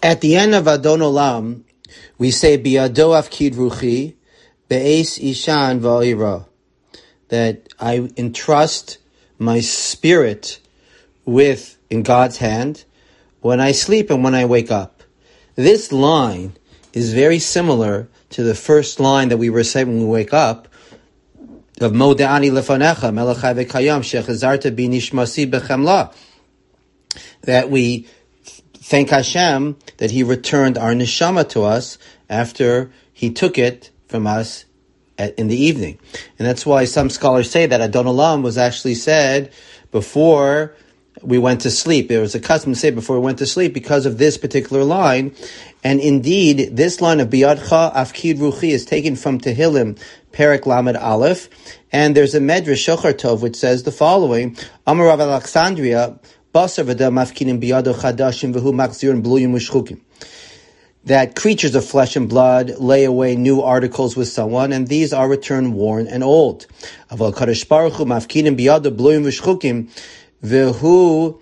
At the end of Adon Olam, we say, Bi'ado afkid ruchi, be'es ishan va'ira, that I entrust my spirit in God's hand when I sleep and when I wake up. This line is very similar to the first line that we recite when we wake up, of Moda'ani lefanecha, melech chai v'kayam, shechazarta bi nishmasi b'chemla, that we thank Hashem that He returned our neshama to us after He took it from us in the evening. And that's why some scholars say that Adon Olam was actually said before we went to sleep. There was a custom to say before we went to sleep because of this particular line. And indeed, this line of Biyadcha Afkid Ruchi is taken from Tehillim, Perek Lamed Aleph. And there's a Medrash, Shochar Tov, which says the following, Amar Rav Alexandria, Basar v'dam mafkinim biyado chadashim v'hu machzirin bluyim u'shchukim, that creatures of flesh and blood lay away new articles with someone, and these are returned worn and old. Aval Kadosh Baruch Hu mafkinim biyado bluyim u'shchukim v'hu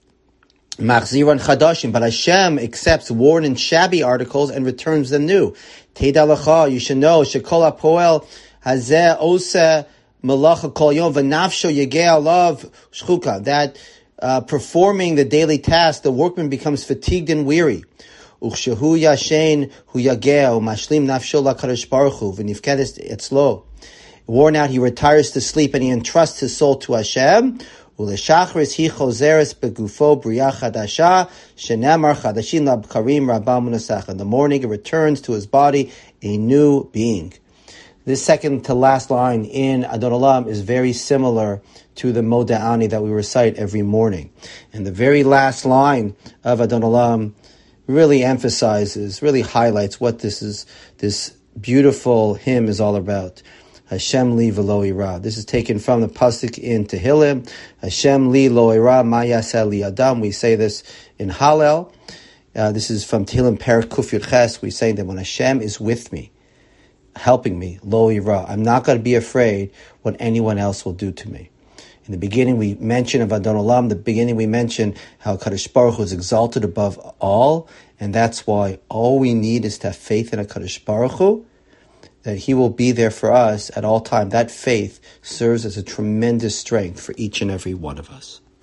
machziran chadashim, but Hashem accepts worn and shabby articles and returns them new. Teida lecha, you should know, shekol hapoel hazeh oseh malacha kol yom v'nafsho yegeh alav shchuka, that performing the daily task, the workman becomes fatigued and weary. Uchshehu yashen hu yageh mashlim nafsho lakadosh baruch hu v'nifkedes etzlo. Worn out, he retires to sleep and he entrusts his soul to Hashem. Uleshachris hi chozeres begufo b'riah chadasha shenemar chadashin labkarim rabam unasach. In the morning, it returns to his body a new being. This second to last line in Adon Olam is very similar to the Moda'ani that we recite every morning. And the very last line of Adon Olam really emphasizes, really highlights what this beautiful hymn is all about. Hashem li v'lo ira. This is taken from the pasuk in Tehillim. Hashem li lo ira ma yaseh li adam. We say this in Hallel. This is from Tehillim Perek Kuf Yud Ches. We say that when Hashem is with me, helping me, lo ira, I'm not going to be afraid what anyone else will do to me. In the beginning, we mentioned of Adon Olam, the beginning we mentioned how Kadosh Baruch Hu is exalted above all, and that's why all we need is to have faith in a Kadosh Baruch Hu, that He will be there for us at all time. That faith serves as a tremendous strength for each and every one of us.